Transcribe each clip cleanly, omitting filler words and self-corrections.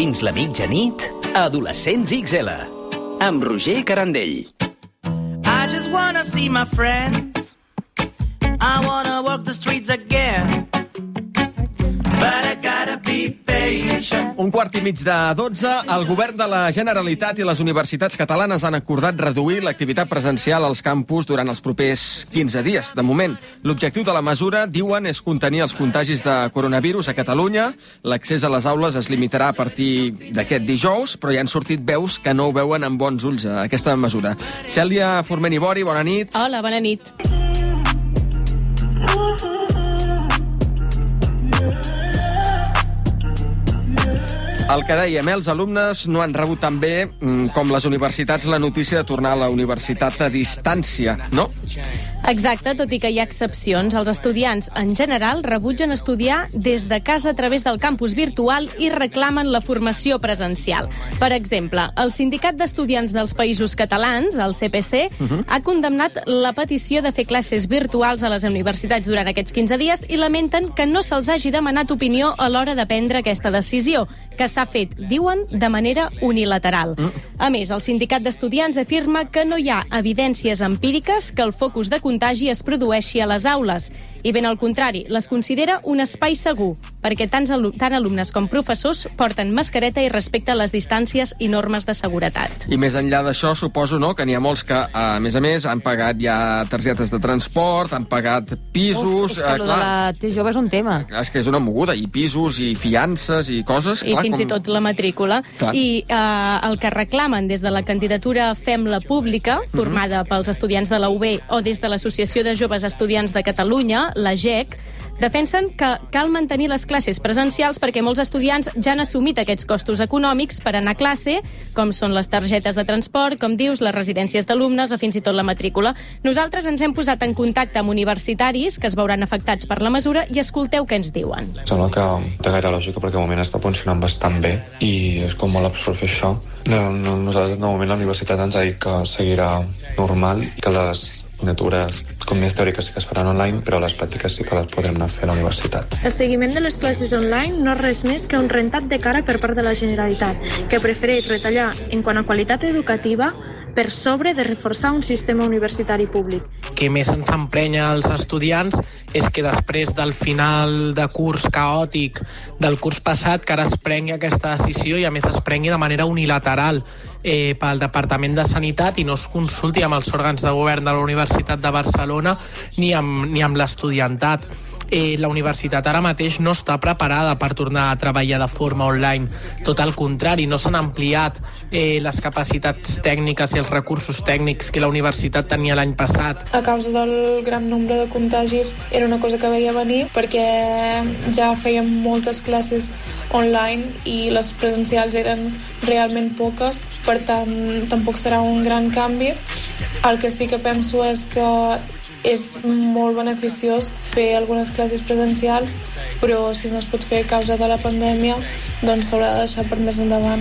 fins la mitjanit, Adolescents XL, amb Roger Carandell. I just wanna see my friends. I wanna walk the streets again. But I gotta be patient. 11:45 el govern de la Generalitat i les universitats catalanes han acordat reduir l'activitat presencial als campus durant els propers 15 dies. De moment, l'objectiu de la mesura, diuen, és contenir els contagis de coronavirus a Catalunya. L'accés a les aules es limitarà a partir d'aquest dijous, però hi han sortit veus que no ho veuen amb bons ulls a aquesta mesura. Cèlia Forment i Bori, bona nit. Hola, bona nit. El que dèiem, els alumnes no han rebut tan bé com les universitats la notícia de tornar a la universitat a distància, no? Exacte, tot i que hi ha excepcions. Els estudiants, en general, rebutgen estudiar des de casa a través del campus virtual i reclamen la formació presencial. Per exemple, el Sindicat d'Estudiants dels Països Catalans, el CPC, ha condemnat la petició de fer classes virtuals a les universitats durant aquests 15 dies i lamenten que no se'ls hagi demanat opinió a l'hora de prendre aquesta decisió, que s'ha fet, diuen, de manera unilateral. A més, el Sindicat d'Estudiants afirma que no hi ha evidències empíriques que el focus de contagi es produeixi a les aules. I ben al contrari, les considera un espai segur, perquè tant alumnes com professors porten mascareta i respecten les distàncies i normes de seguretat. I més enllà d'això, suposo, no?, que n'hi ha molts que, a més, han pagat ja targetes de transport, han pagat pisos... És que allò de la T-jove és un tema. És que és una moguda, i pisos, i fiances, i coses... I fins i tot la matrícula. Clar. I el que reclamen des de la candidatura Fem-la Pública, formada pels estudiants de la UB o des de l'Associació de Joves Estudiants de Catalunya, la GEC, defensen que cal mantenir les classes presencials perquè molts estudiants ja han assumit aquests costos econòmics per anar a classe, com són les targetes de transport, com dius, les residències d'alumnes o fins i tot la matrícula. Nosaltres ens hem posat en contacte amb universitaris que es veuran afectats per la mesura i escolteu què ens diuen. Sembla que té gaire lògica perquè de moment està funcionant bastant bé i és com molt absurd fer això. Nosaltres, de moment, la universitat ens ha dit que seguirà normal i que les assignatures com més teòriques sí que es faran online, però les pràctiques sí que les podrem anar a fer a la universitat. El seguiment de les classes online no és res més que un rentat de cara per part de la Generalitat, que prefereix retallar en quant a qualitat educativa per sobre de reforçar un sistema universitari públic. Que més ens emprenya als estudiants és que després del final de curs caòtic del curs passat, que ara es prengui aquesta decisió i a més es prengui de manera unilateral pel Departament de Sanitat i no es consulti amb els òrgans de govern de la Universitat de Barcelona ni amb l'estudiantat. La universitat ara mateix no està preparada per tornar a treballar de forma online. Tot al contrari, no s'han ampliat les capacitats tècniques i els recursos tècnics que la universitat tenia l'any passat. A causa del gran nombre de contagis era una cosa que veia venir perquè ja fèiem moltes classes online i les presencials eren realment poques, per tant tampoc serà un gran canvi. El que sí que penso és que és molt beneficiós fer algunes classes presencials, però si no es pot fer a causa de la pandèmia, doncs s'haurà de deixar per més endavant.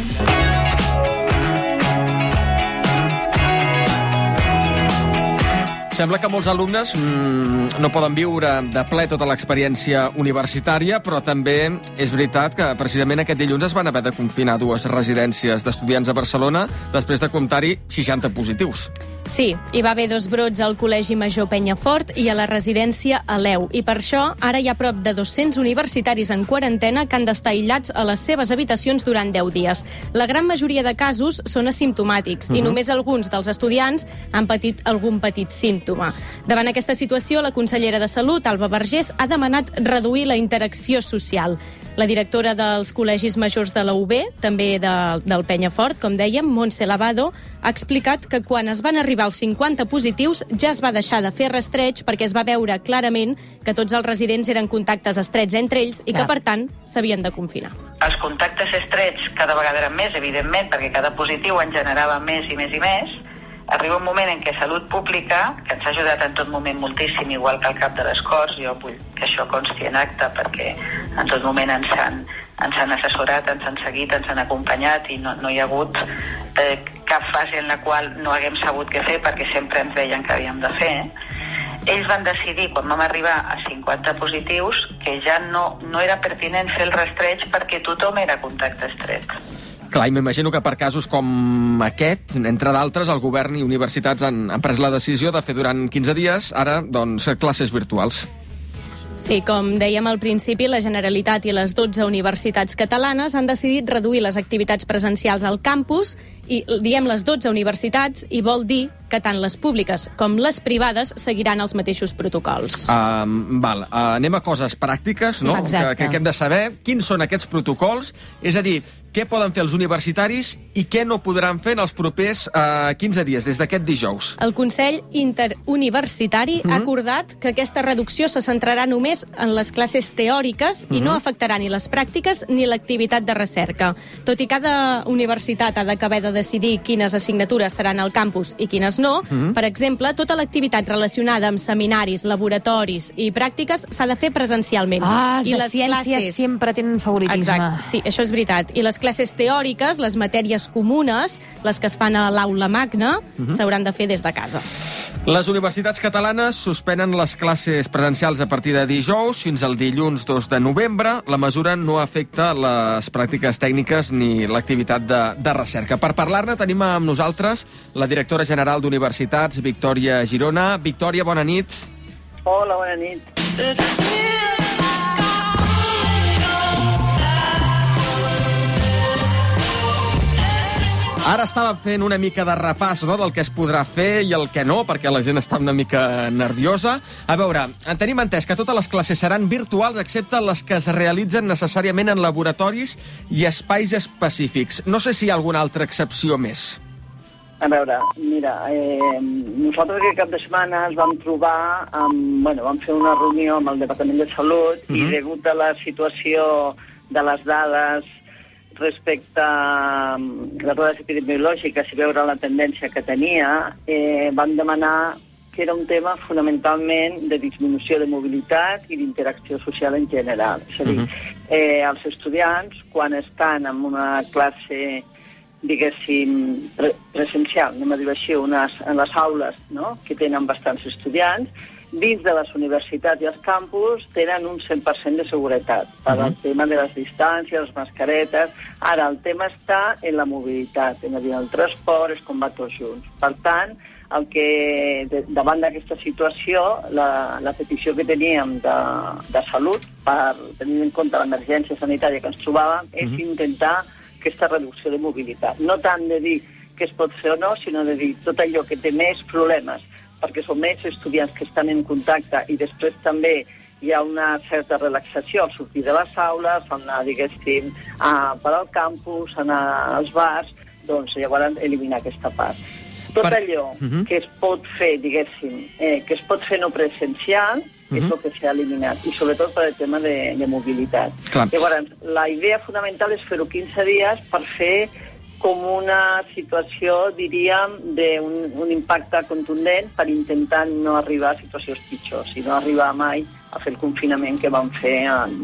Sembla que molts alumnes no poden viure de ple tota l'experiència universitària, però també és veritat que precisament aquest dilluns es van haver de confinar 2 residències d'estudiants a Barcelona després de comptar-hi 60 positius. Sí, hi va haver 2 brots al Col·legi Major Penyafort i a la residència Aleu. I per això ara hi ha prop de 200 universitaris en quarantena que han d'estar aïllats a les seves habitacions durant 10 dies. La gran majoria de casos són asimptomàtics i només alguns dels estudiants han patit algun petit símptoma. Davant aquesta situació, la consellera de Salut, Alba Vergés, ha demanat reduir la interacció social. La directora dels col·legis majors de la UB, també del Penyafort, com dèiem, Montse Lavado, ha explicat que quan es van arribar als 50 positius ja es va deixar de fer rastreig perquè es va veure clarament que tots els residents eren contactes estrets entre ells i que, per tant, s'havien de confinar. Els contactes estrets cada vegada eren més, evidentment, perquè cada positiu en generava més i més i més. Arriba un moment en què Salut Pública, que ens ha ajudat en tot moment moltíssim, igual que el cap de les Corts, jo vull que això consti en acte perquè en tot moment ens han assessorat, ens han seguit, ens han acompanyat i no hi ha hagut cap fase en la qual no haguem sabut què fer perquè sempre ens deien que havíem de fer. Ells van decidir, quan vam arribar a 50 positius, que ja no era pertinent fer el rastreig perquè tothom era contacte estret. Clar, i m'imagino que per casos com aquest, entre d'altres, el govern i universitats han pres la decisió de fer durant 15 dies, ara, doncs, classes virtuals. Sí, com dèiem al principi, la Generalitat i les 12 universitats catalanes han decidit reduir les activitats presencials al campus i diem les 12 universitats i vol dir que tant les públiques com les privades seguiran els mateixos protocols. Anem a coses pràctiques, no? Que hem de saber quins són aquests protocols, és a dir, què poden fer els universitaris i què no podran fer en els propers 15 dies, des d'aquest dijous. El Consell Interuniversitari ha acordat que aquesta reducció se centrarà només en les classes teòriques i no afectarà ni les pràctiques ni l'activitat de recerca. Tot i cada universitat ha d'acabar de decidir quines assignatures seran al campus i quines no, per exemple, tota l'activitat relacionada amb seminaris, laboratoris i pràctiques s'ha de fer presencialment. Els de ciències sempre tenen favoritisme. Exacte, sí, això és veritat. I les classes teòriques, les matèries comunes, les que es fan a l'aula magna, s'hauran de fer des de casa. Les universitats catalanes suspenen les classes presencials a partir de dijous fins al dilluns 2 de novembre. La mesura no afecta les pràctiques tècniques ni l'activitat de recerca. Per parlar-ne tenim amb nosaltres la directora general d'Universitats, Victòria Girona. Victòria, bona nit. Hola, bona nit. Ara estàvem fent una mica de repàs, no?, del que es podrà fer i el que no, perquè la gent està una mica nerviosa. A veure, tenim entès que totes les classes seran virtuals, excepte les que es realitzen necessàriament en laboratoris i espais específics. No sé si hi ha alguna altra excepció més. A veure, mira, nosaltres aquest cap de setmana ens vam trobar, vam fer una reunió amb el Departament de Salut i degut a la situació de les dades respecte a les dades epidemiològiques i veure la tendència que tenia, vam demanar que era un tema fonamentalment de disminució de mobilitat i d'interacció social en general. És a dir, els estudiants, quan estan en una classe, diguéssim, presencial, anem a dir així, en les aules, no?, que tenen bastants estudiants, dins de les universitats i els campus tenen un 100% de seguretat per al tema de les distàncies, les mascaretes. Ara, el tema està en la mobilitat, és a dir, el transport, és com va tots junts. Per tant, davant d'aquesta situació, la petició que teníem de salut, per tenir en compte l'emergència sanitària que ens trobàvem, és intentar aquesta reducció de mobilitat. No tant de dir què es pot fer o no, sinó de dir tot allò que té més problemes, perquè són més estudiants que estan en contacte i després també hi ha una certa relaxació al sortir de les aules, anar, diguéssim, per al campus, anar als bars, doncs llavors eliminar aquesta part. Tot allò que es pot fer, diguéssim, que es pot fer no presencial, és el que s'ha eliminat, i sobretot per el tema de mobilitat. Llavors, la idea fonamental és fer-ho 15 dies per fer com una situació, diríem, d'un impacte contundent per intentar no arribar a situacions pitjors i no arribar mai a fer el confinament que vam fer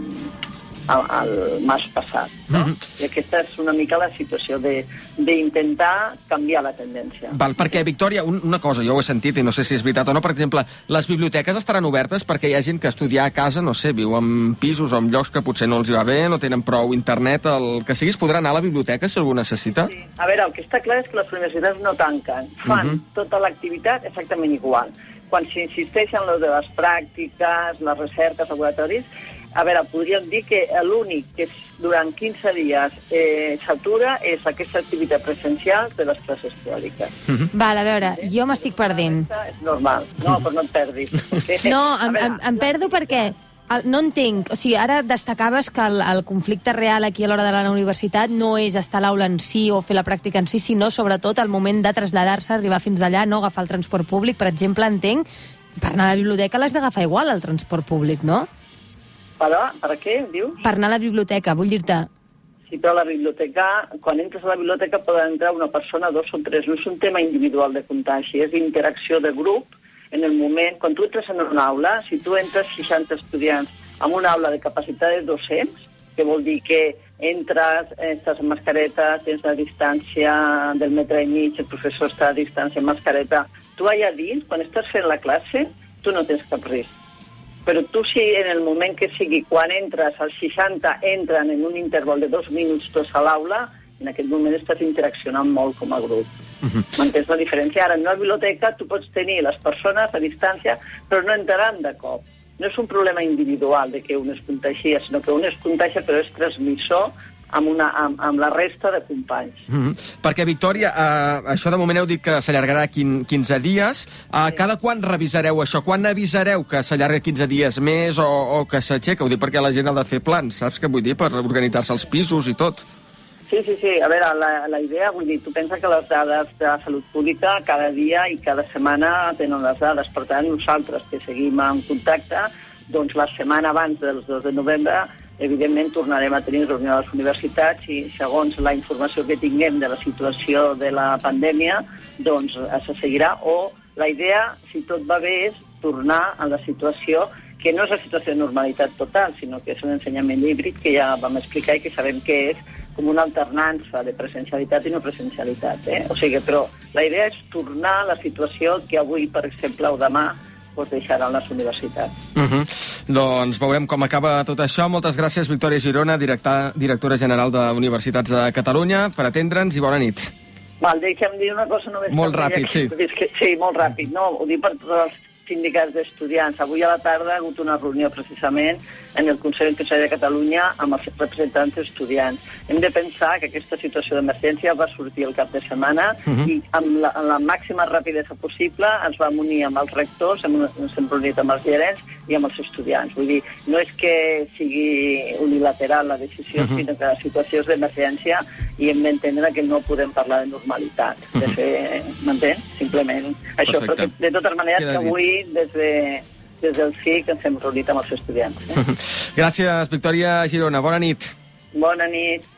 al març passat. No? I aquesta és una mica la situació d'intentar canviar la tendència. Perquè, Victòria, una cosa, jo ho he sentit i no sé si és veritat o no, per exemple, les biblioteques estaran obertes perquè hi ha gent que estudiar a casa, no sé, viu en pisos o en llocs que potser no els hi va bé, no tenen prou internet, el que sigui, es podrà anar a la biblioteca si algú necessita? Sí. A veure, el que està clar és que les universitats no tanquen, fan tota l'activitat exactament igual. Quan s'insisteix en lo de les pràctiques, les recerques, laboratoris, a veure, podríem dir que l'únic que durant 15 dies s'atura és aquesta activitat presencial de les classes teòriques. Val, a veure, jo m'estic perdent. És normal, no, però no et perdis. No, em perdo perquè no entenc. O sigui, ara destacaves que el conflicte real aquí a l'hora de la universitat no és estar a l'aula en si o fer la pràctica en si, sinó sobretot el moment de traslladar-se, arribar fins allà, no agafar el transport públic. Per exemple, entenc, per anar a la biblioteca l'has d'agafar igual, el transport públic, no? Per què, dius? Per anar a la biblioteca, vull dir-te. Sí, però a la biblioteca, quan entres a la biblioteca poden entrar una persona, 2 o 3, no és un tema individual de contagi, és interacció de grup en el moment. Quan tu entres en una aula, si tu entres 60 estudiants en una aula de capacitat de 200, que vol dir que entres, estàs amb mascareta, tens la distància del metre i mig, el professor està a distància amb mascareta, tu allà dins, quan estàs fent la classe, tu no tens cap risc. Però tu, si en el moment que sigui, quan entres, als 60 entren en un interval de 2 minuts tots a l'aula, En aquest moment estàs interaccionant molt com a grup. M'entens la diferència? Ara, en una biblioteca tu pots tenir les persones a distància, però no entraran de cop. No és un problema individual de que un es contagia, sinó que un es contagia però és transmissor amb la resta de companys. Perquè, Victòria, això de moment heu dit que s'allargarà 15 dies. Cada quan revisareu això? Quan avisareu que s'allarga 15 dies més o que s'aixeca? Ho dic perquè la gent ha de fer plans, saps què vull dir? Per organitzar-se els pisos i tot. Sí. A veure, la idea, vull dir, tu pensa que les dades de salut pública cada dia i cada setmana tenen les dades. Per tant, nosaltres que seguim en contacte, doncs la setmana abans dels 2 de novembre evidentment tornarem a tenir reunió a les universitats i segons la informació que tinguem de la situació de la pandèmia, doncs se seguirà. O la idea, si tot va bé, és tornar a la situació que no és la situació de normalitat total, sinó que és un ensenyament híbrid que ja vam explicar i que sabem que és com una alternança de presencialitat i no presencialitat. O sigui, però la idea és tornar a la situació que avui, per exemple, o demà, pues deixaran les universitats. Doncs veurem com acaba tot això. Moltes gràcies, Victòria Girona, directora general d'Universitats de Catalunya, per atendre'ns i bona nit. Deixa'm dir una cosa només. Molt ràpid, sí. Sí, molt ràpid. No, ho dic per tots els sindicats d'estudiants. Avui a la tarda ha hagut una reunió precisament en el Consell Empresarial de Catalunya amb els representants d'estudiants. Hem de pensar que aquesta situació d'emergència va sortir el cap de setmana i amb la màxima rapidesa possible ens vam unir amb els rectors, ens hem reunit amb els gerents i amb els estudiants. Vull dir, no és que sigui unilateral la decisió, sinó que la situació és d'emergència i hem d'entendre que no podem parlar de normalitat. De fer, m'entens? Simplement això. Però de totes maneres, que avui des del CIC ens hem reunit amb els estudiants. Gràcies, Victòria Girona. Bona nit. Bona nit.